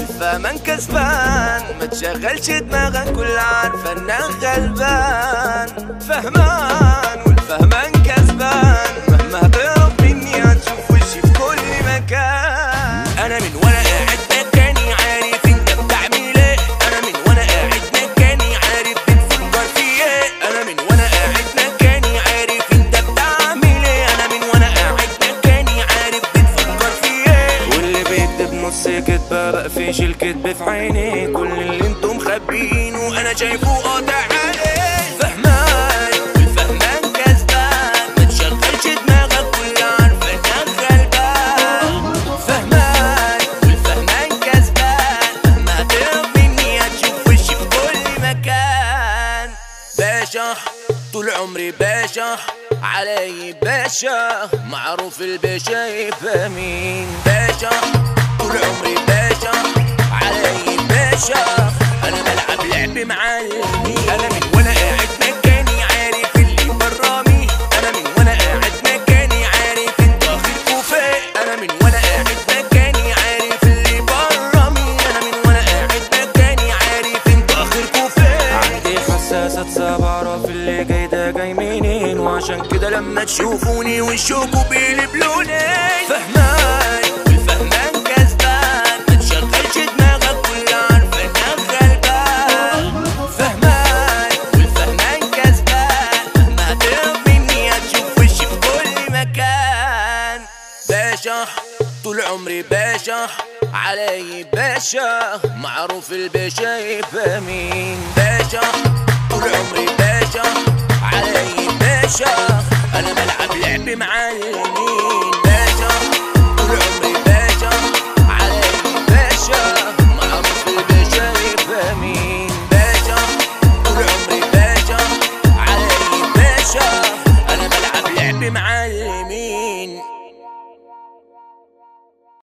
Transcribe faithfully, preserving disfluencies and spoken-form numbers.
والفهمان كسبان، ما تشغلش دماغك كل عارفة انك غلبان. فهمان والفهمان كسبان، مهما هتهرب مني هتشوف وشي في كل مكان. انا من وانا قاعد مكاني عارف انت بتعمل ايه، انا من وانا قاعد مكاني عارف بتفكر في ايه، انا من وانا قاعد مكاني عارف انت بتعمل ايه، انا من وانا قاعد مكاني عارف بتفكر في ايه. واللي بيكتب نص كدبه بقفش الكدب في عيني، كل اللي انتم مخبيينه انا شايفه قاطع عليه. فهمان والفهمان كسبان، ما تشغلش دماغك كل عارفه انك غلبان. فهمان والفهمان كسبان، مهما هتهرب مني هتشوف وشي في كل مكان. باشا طول عمري باشا، علي باشا، معروف الباشا يبقى مين. باشا طول عمري باشا، علي باشا، انا بلعب لعب معلمين. انا من وانا قاعد مكاني عارف اللي برامي، انا من وانا قاعد مكاني عارف انت اخركوا فين، انا من وانا قاعد مكاني عارف اللي برامي، انا من وانا قاعد مكاني عارف انت اخركوا فين. عندي حساسة صعب اعرف اللي جاي ده جاي منين، وعشان كده لما تشوفوني وشكوا بيقلب لونين. فهمان والفهمان كسبان، ما تشغلش دماغك كل عارفة انك غلبان. فهمان والفهمان كسبان، مهما هتهرب مني هتشوف وشي في كل مكان. باشا طول عمري باشا، علي باشا، معروف الباشا يبقى مين. باشا طول عمري باشا، علي باشا، انا بلعب لعب معلمين.